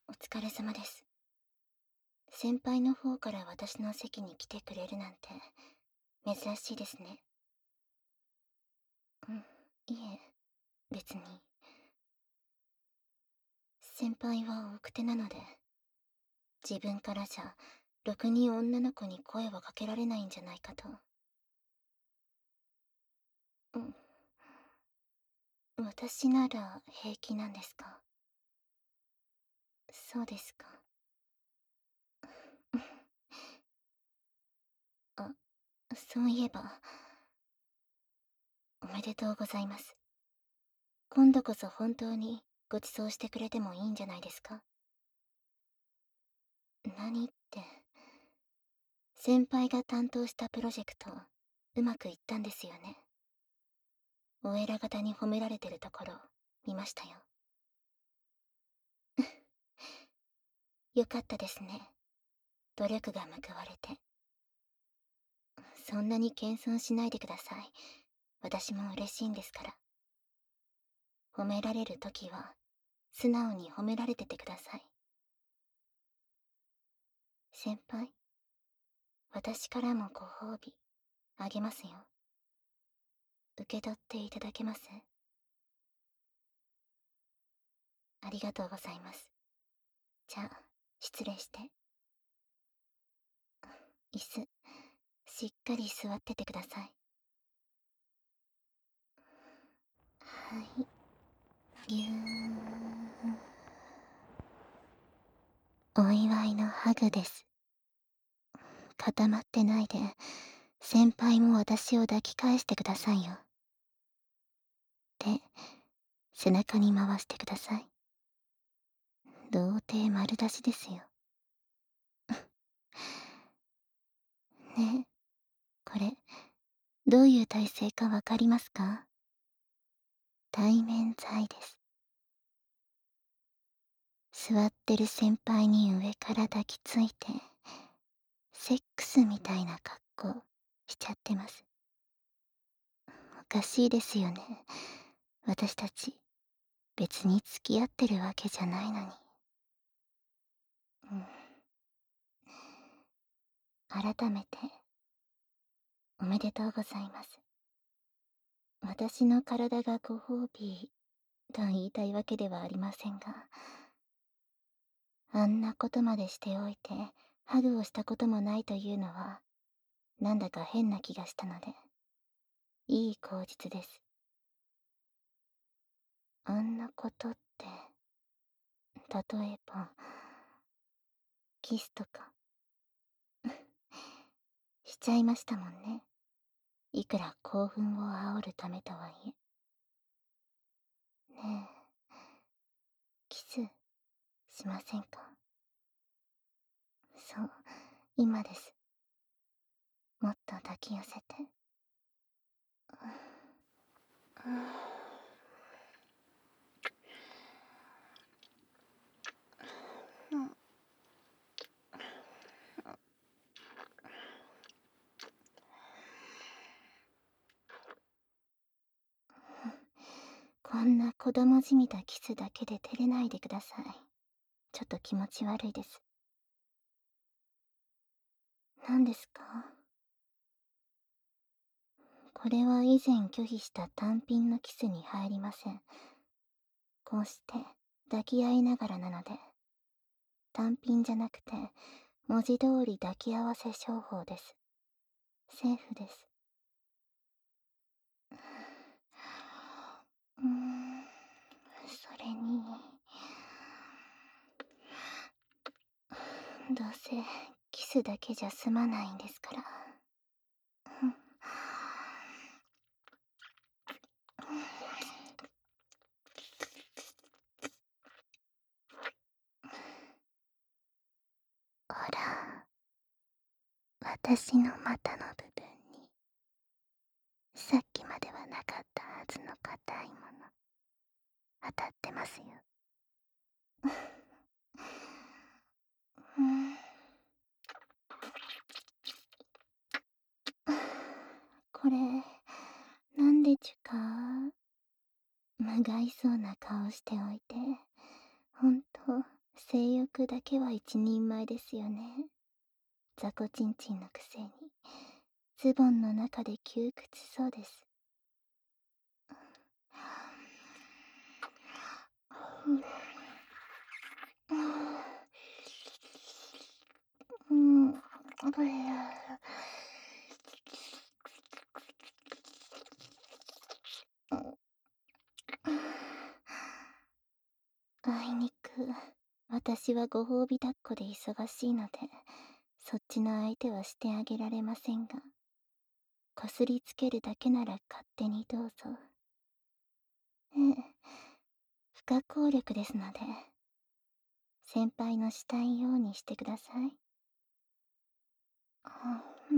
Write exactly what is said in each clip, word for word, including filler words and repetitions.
お疲れ様です。先輩の方から私の席に来てくれるなんて、珍しいですね。うん、いえ、別に。先輩は奥手なので、自分からじゃ、ろくに女の子に声をかけられないんじゃないかと。うん。私なら平気なんですか？そうですか。あ、そういえば、おめでとうございます。今度こそ本当にご馳走してくれてもいいんじゃないですか？何って、先輩が担当したプロジェクト、うまくいったんですよね。お偉方に褒められてるところ、見ましたよ。よかったですね。努力が報われて。そんなに謙遜しないでください。私も嬉しいんですから。褒められるときは、素直に褒められててください。先輩、私からもご褒美、あげますよ。受け取っていただけます？ありがとうございます。じゃあ、失礼して。椅子、しっかり座っててください。はい。ぎゅー。お祝いのハグです。固まってないで、先輩も私を抱き返してくださいよ。で、背中に回してください。童貞丸出しですよ。ねえ、これ、どういう体勢かわかりますか？対面罪です。座ってる先輩に上から抱きついて、セックスみたいな格好しちゃってます。おかしいですよね。私たち、別に付き合ってるわけじゃないのに。うん。改めて、おめでとうございます。私の体がご褒美と言いたいわけではありませんが、あんなことまでしておいて、ハグをしたこともないというのは、なんだか変な気がしたので、いい口実です。あんなことって、例えば、キスとか、しちゃいましたもんね。いくら興奮を煽るためとはいえ。ねえ、キス、しませんか？そう、今です。もっと抱き寄せて。こんな子供じみたキスだけで照れないでください。ちょっと気持ち悪いです。何ですか？これは以前拒否した単品のキスに入りません。こうして抱き合いながらなので、単品じゃなくて、文字通り抱き合わせ商法です。セーフです。うーん、それに、どうせキスだけじゃ済まないんですから。ほら、私の股の部分に、さっきまではなかったはずの硬いもの、当たってますよ。うん、これ、なんでちゅか？無害そうな顔しておいて、ほんと、 性欲だけは一人前ですよね。雑魚ちんちんのくせに、ズボンの中で窮屈そうです。うん、これあいにく、私はご褒美抱っこで忙しいので、そっちの相手はしてあげられませんが、こすりつけるだけなら勝手にどうぞ。ええ、不可抗力ですので、先輩のしたいようにしてください。あ、うん。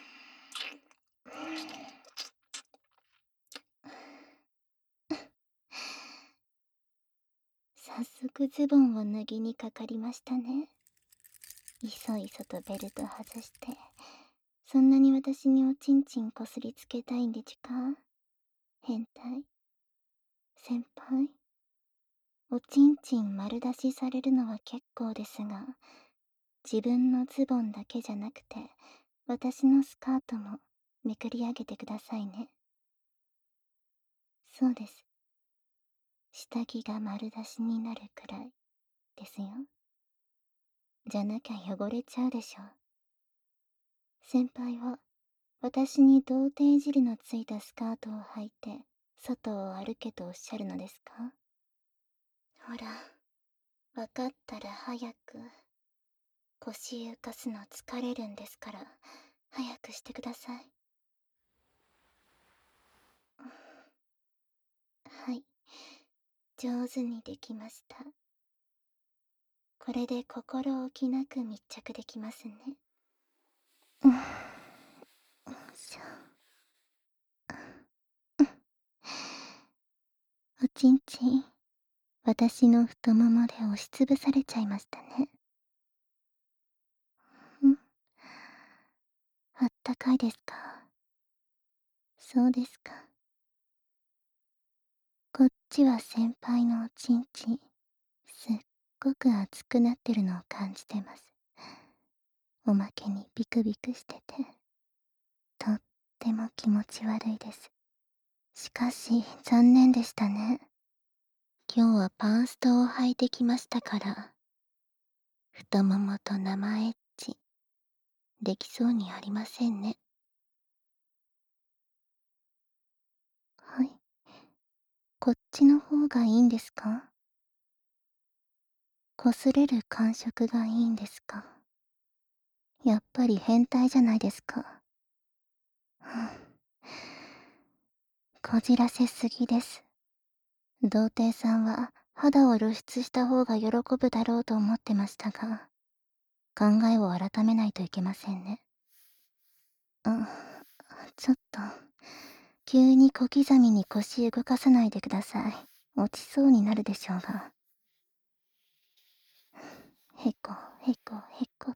早速ズボンを脱ぎにかかりましたね。いそいそとベルト外して、そんなに私におちんちんこすりつけたいんでちゅか？変態。先輩、おちんちん丸出しされるのは結構ですが、自分のズボンだけじゃなくて、私のスカートもめくり上げてくださいね。そうです。下着が丸出しになるくらいですよ。じゃなきゃ汚れちゃうでしょ。先輩は私に童貞汁のついたスカートを履いて外を歩けとおっしゃるのですか？ほら、わかったら早く。腰浮かすの疲れるんですから、早くしてください。はい、上手にできました。これで心置きなく密着できますね。うん、しょ。おちんちん、私の太ももで押しつぶされちゃいましたね。うん、あったかいですか？そうですか。こっちは先輩のおちんちん、すっごく熱くなってるのを感じてます。おまけにビクビクしてて、とっても気持ち悪いです。しかし、残念でしたね。今日はパンストを履いてきましたから、太ももと生エッチ、できそうにありませんね。はい。こっちの方がいいんですか？擦れる感触がいいんですか？やっぱり変態じゃないですか。こじらせすぎです。童貞さんは肌を露出した方が喜ぶだろうと思ってましたが、考えを改めないといけませんね。あ、ちょっと、急に小刻みに腰動かさないでください。落ちそうになるでしょうが。へこ、へこ、へこって。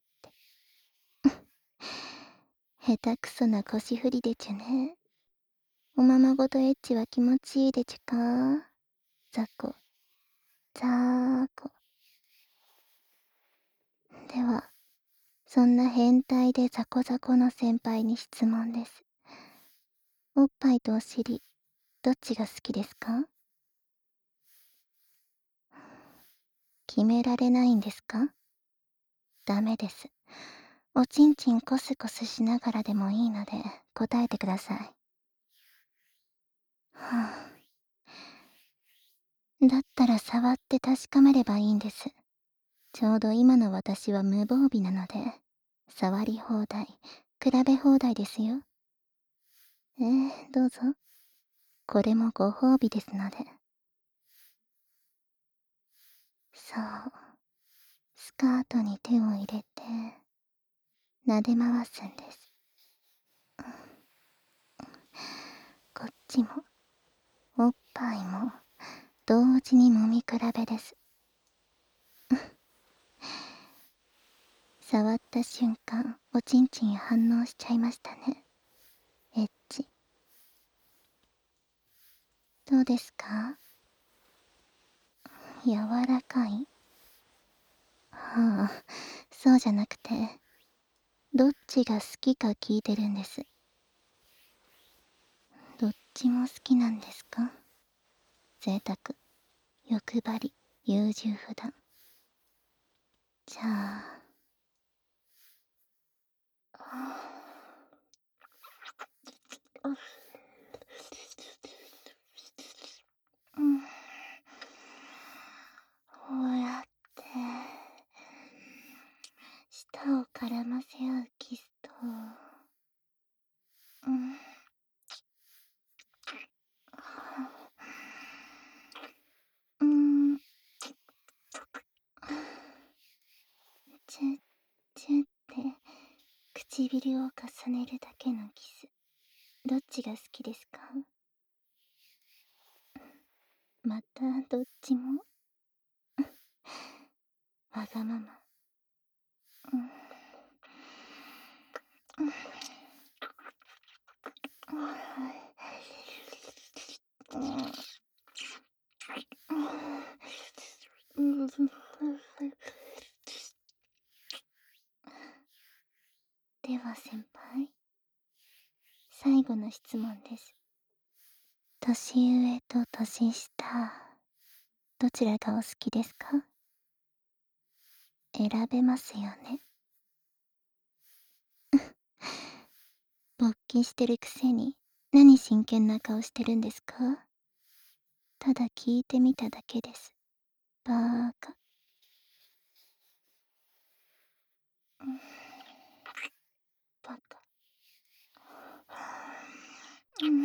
下手くそな腰振りでちゅね。おままごとエッチは気持ちいいでちゅか？ざこ、ざーこ。では、そんな変態でザコザコの先輩に質問です。おっぱいとお尻、どっちが好きですか？決められないんですか？ダメです。おちんちんコスコスしながらでもいいので答えてください。はあ、だったら触って確かめればいいんです。ちょうど今の私は無防備なので、触り放題、比べ放題ですよ。ええ、どうぞ。これもご褒美ですので。そう。スカートに手を入れて、撫で回すんです。こっちも、おっぱいも、同時に揉み比べです。触った瞬間、おちんちん反応しちゃいましたね。エッチ。どうですか？柔らかい？ ああ、そうじゃなくて、どっちが好きか聞いてるんです。どっちも好きなんですか？贅沢、欲張り、優柔不断。じゃあ、うん、こうやって舌を絡ませ合うキスと、うん、うん、チュッチュッって唇を重ねるだけのキス、どっちが好きですか？またどっちもわがまま。うん、うん、うん、うん、うん、では先輩、最後の質問です。年上と年下、どちらがお好きですか？選べますよね。勃起してるくせに、何真剣な顔してるんですか？ただ聞いてみただけです。バーカ。うん、バカ。うん、うん、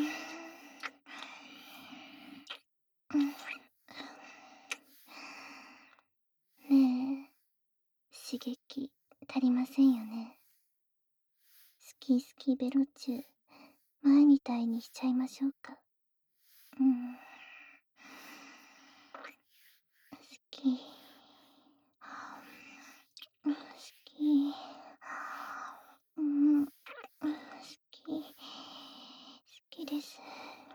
ねえ、刺激足りませんよね。好き好きベロチュー、前みたいにしちゃいましょうか。うん、好き。好き。うん、好き。好きです。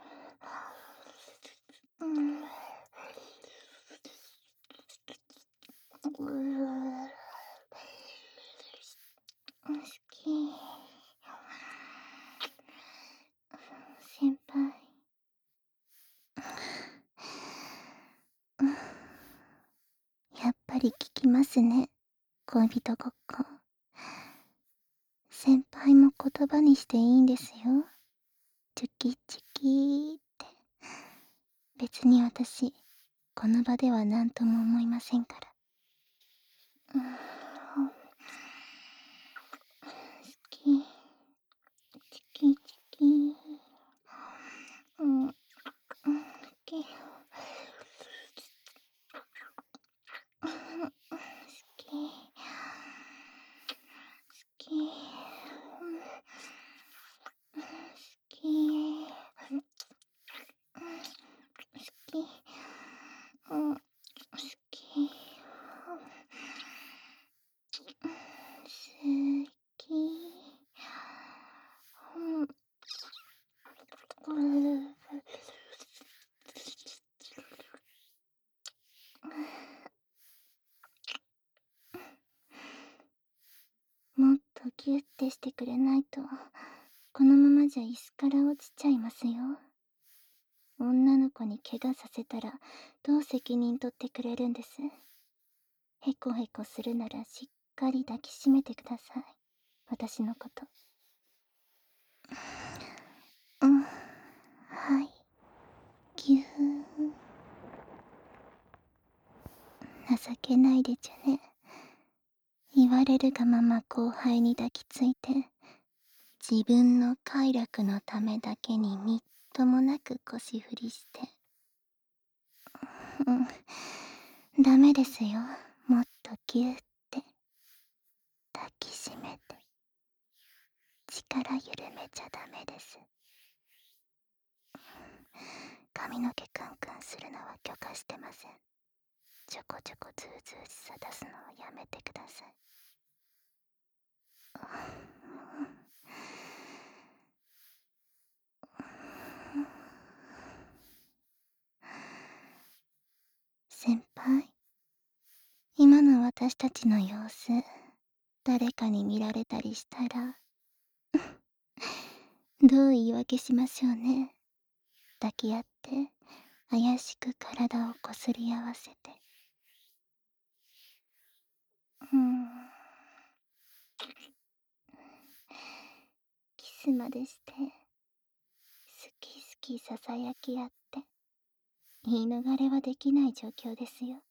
うん。うー好き。先輩。やっぱり聞きますね。恋人ごっこ。先輩も言葉にしていいんですよ。チュキチュキーって。別に私、この場では何とも思いませんから。うん、好き。チキチキ。うん、好き。好き。好き。好き。好き。うん、好き。好き。うん、もっとギュッてしてくれないと、このままじゃ椅子から落ちちゃいますよ。女の子に怪我させたら、どう責任取ってくれるんです？へこへこするならしっかり抱きしめてください。私のこと。うん、はい。ぎゅー。情けないでちゅね。言われるがまま後輩に抱きついて、自分の快楽のためだけにみっともなく腰振りして。うん、ダメですよ。もっとぎゅーって抱きしめて。力緩めちゃダメです。髪の毛クンクンするのは許可してません。ちょこちょこズーズーしさ出すのはやめてください。先輩、今の私私たちの様子、誰かに見られたりしたら、どう言い訳しましょうね。抱き合って、怪しく体をこすり合わせて。うーん。キスまでして、好き好きささやき合って、言い逃れはできない状況ですよ。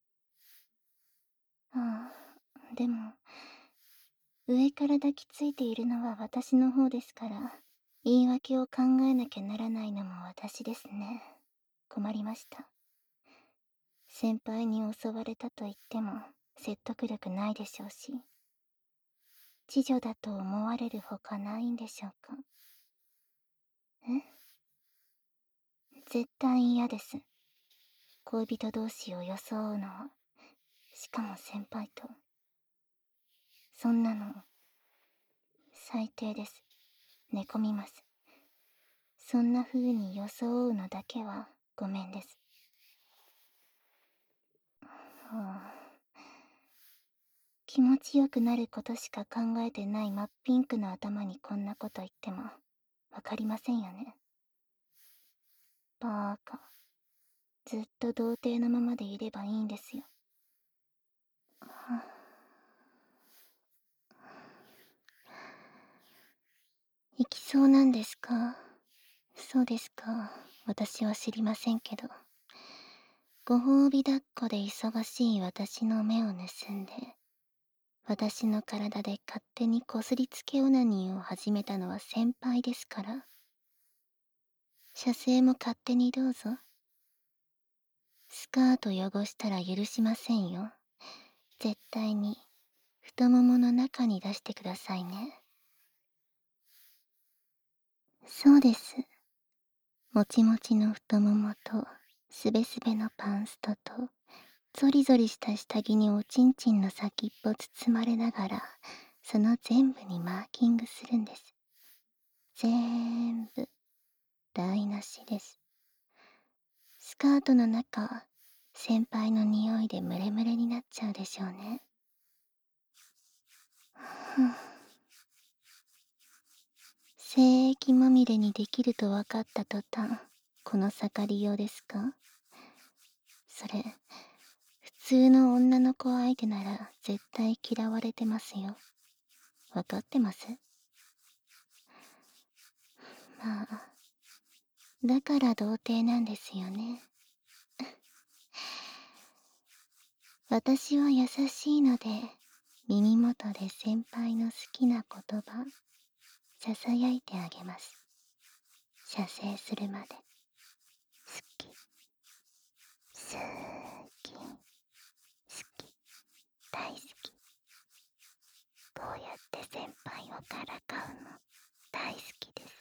ああ、でも、上から抱きついているのは私の方ですから、言い訳を考えなきゃならないのも私ですね。困りました。先輩に襲われたと言っても説得力ないでしょうし、知女だと思われるほかないんでしょうか。え？絶対嫌です。恋人同士を装うのは、しかも先輩と。そんなの、最低です。寝込みます。そんな風に装うのだけはごめんです。はあ、気持ちよくなることしか考えてない真っピンクの頭にこんなこと言ってもわかりませんよね。バーカ。ずっと童貞のままでいればいいんですよ。はあ、行きそうなんですか？そうですか。私は知りませんけど。ご褒美抱っこで忙しい私の目を盗んで、私の体で勝手にこすりつけオナニーを始めたのは先輩ですから。射精も勝手にどうぞ。スカート汚したら許しませんよ。絶対に太ももの中に出してくださいね。そうです。もちもちの太ももと、すべすべのパンストと、ゾリゾリした下着におちんちんの先っぽ包まれながら、その全部にマーキングするんです。ぜーんぶ、台無しです。スカートの中、先輩の匂いでムレムレになっちゃうでしょうね。ふん。精液まみれにできると分かった途端、この盛りようですか？それ、普通の女の子相手なら絶対嫌われてますよ。分かってます？まあ、だから童貞なんですよね。私は優しいので、耳元で先輩の好きな言葉、ささやいてあげます。射精するまで。好き。好き。好き。大好き。こうやって先輩をからかうの大好きです。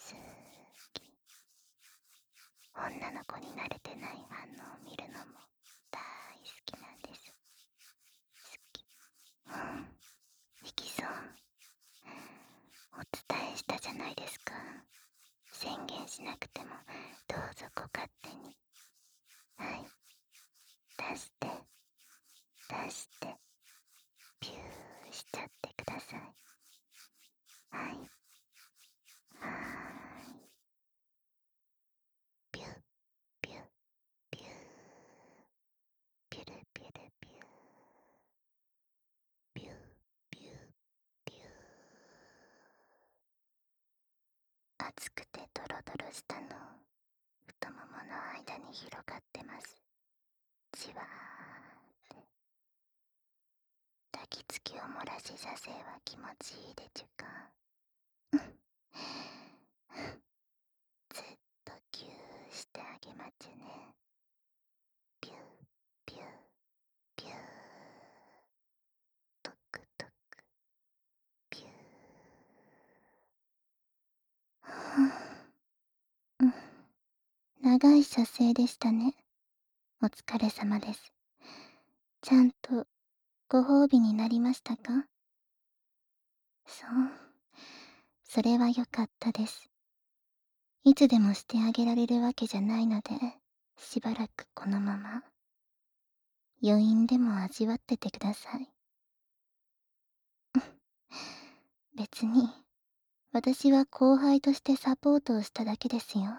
好き。女の子に慣れてない反応を見るのも大好きなんです。好き。うん。いきそう。お伝えしたじゃないですか。宣言しなくてもどうぞご勝手に。はい。出して、出して、ピューしちゃってください。はい。はーい。ピュー、ピュー、ピュー。ピュルピュルピュー。ピュー、ピュー、ピュー。熱くてドロドロしたの太ももの間に広がってます。じわーって。抱きつきを漏らしさせは気持ちいいでちゅか。ずっとギューしてあげまちゅね。ピュー、ピュー、ピュー。トクトク、ピュー。はぁ、うん。長い射精でしたね。お疲れ様です。ちゃんとご褒美になりましたか？そう。それは良かったです。いつでもしてあげられるわけじゃないので、しばらくこのまま。 余韻でも味わっててください。別に、私は後輩としてサポートをしただけですよ。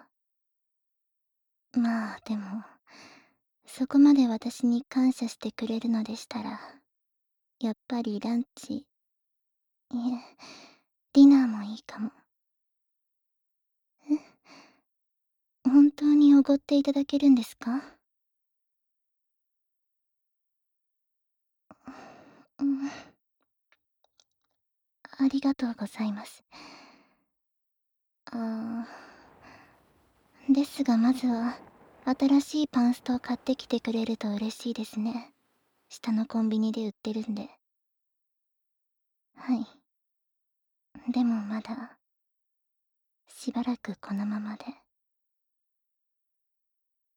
まあ、でも、そこまで私に感謝してくれるのでしたら、やっぱりランチ、いえ、ディナーもいいかも。え、本当におごっていただけるんですか？うん、ありがとうございます。あー、ですがまずは、新しいパンストを買ってきてくれると嬉しいですね。下のコンビニで売ってるんで。はい。でもまだ、しばらくこのままで。